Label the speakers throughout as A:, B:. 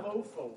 A: 504.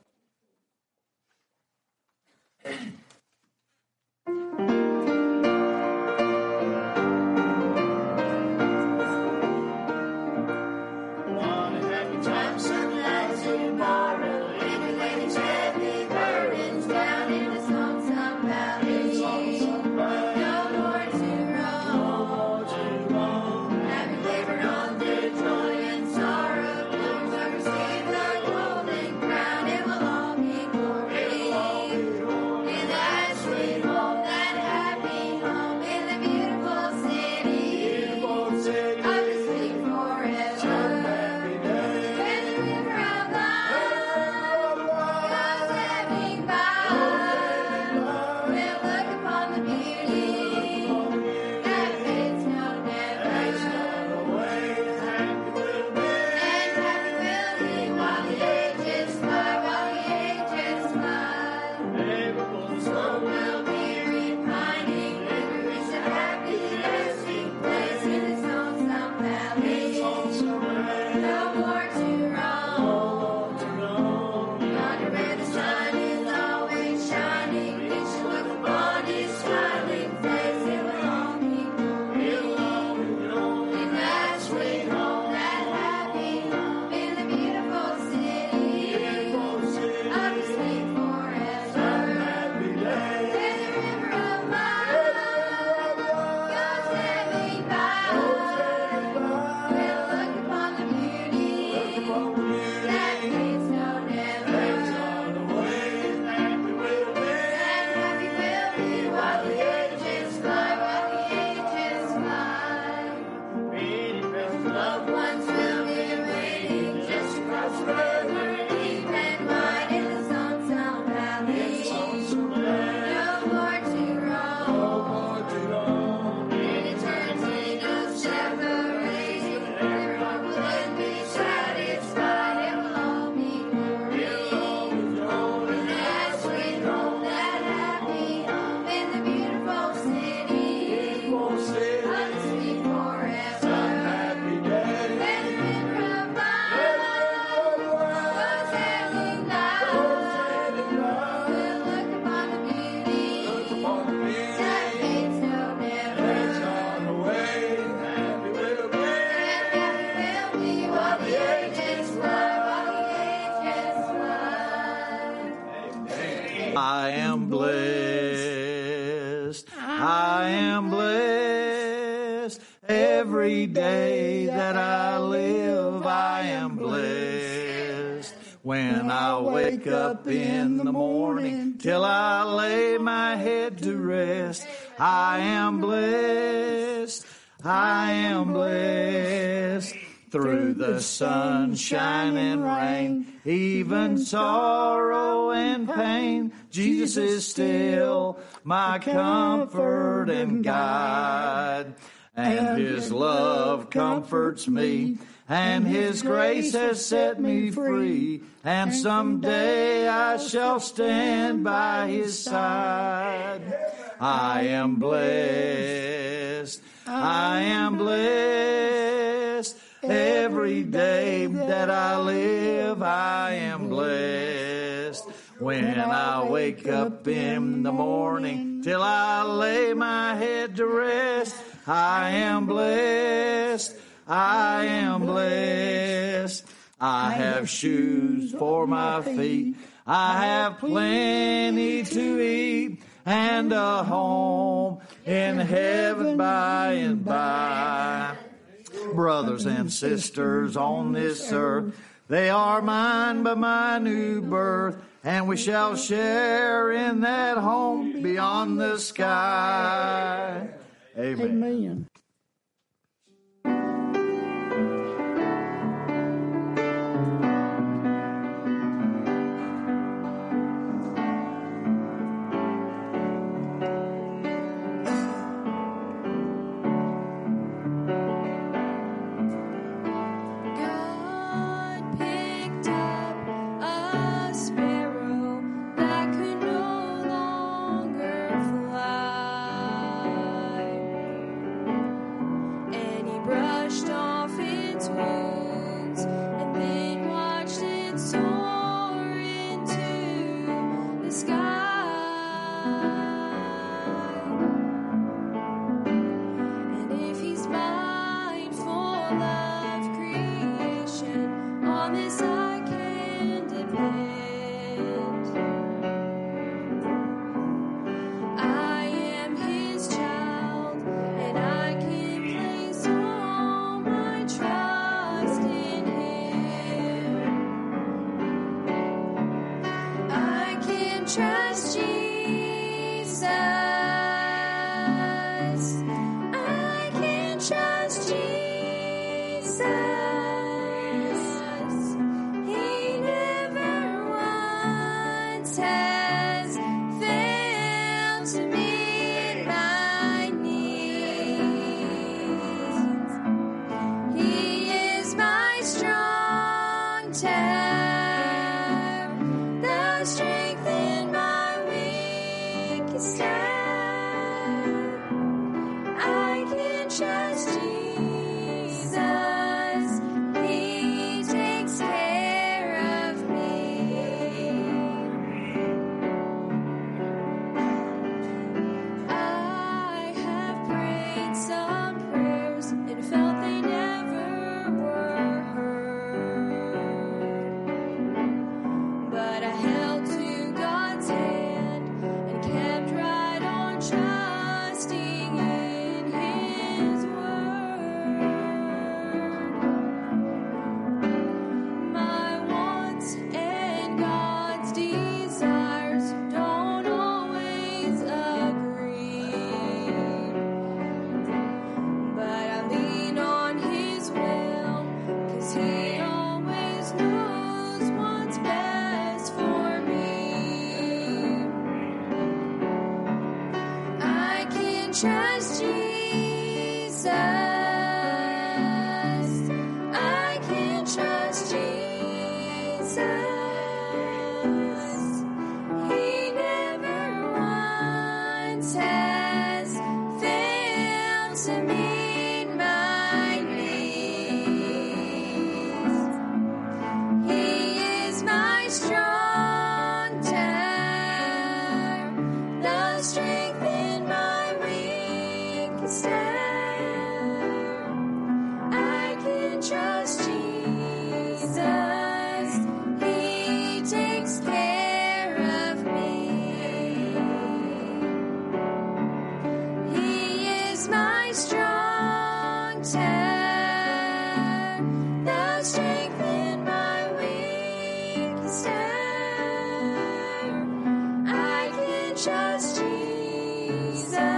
B: I am blessed. I am blessed. Every day that I live, I am blessed. When I wake up in the morning till I lay my head to rest, I am blessed. I am blessed. Through the sunshine and rain, even sorrow and pain, Jesus is still my comfort and guide. And His love comforts me, and His grace has set me free. And someday I shall stand by His side. I am blessed. I am blessed. Every day that I live, I am blessed. When I wake up in the morning till I lay my head to rest, I am blessed. I am blessed. I have shoes for my feet. I have plenty to eat and a home in heaven by and by. Brothers and sisters on this earth, they are mine by my new birth, and we shall share in that home beyond the sky. Amen.
C: Amen.
A: promise I can depend. I am his child, and I can place all my trust in him. I can trust Jesus. I can trust Jesus. He never once has failed to meet my needs. He is my strong tower, the strength in my weakest hour. I can trust Jesus. He takes care of me. I have prayed some prayers and felt they never were heard. But I held to God's hand and kept right on trusting in his word. My wants and God's desires don't always agree, but I lean on his will, 'cause he always knows what's best for me. I can trust Jesus. I can trust Jesus. He never once has failed to meet my needs. He is my strong tower, the strength in my weakest hour. I can trust Jesus. He takes care of me. He is my strong tower, the strength in my weakest hour. I can trust Jesus.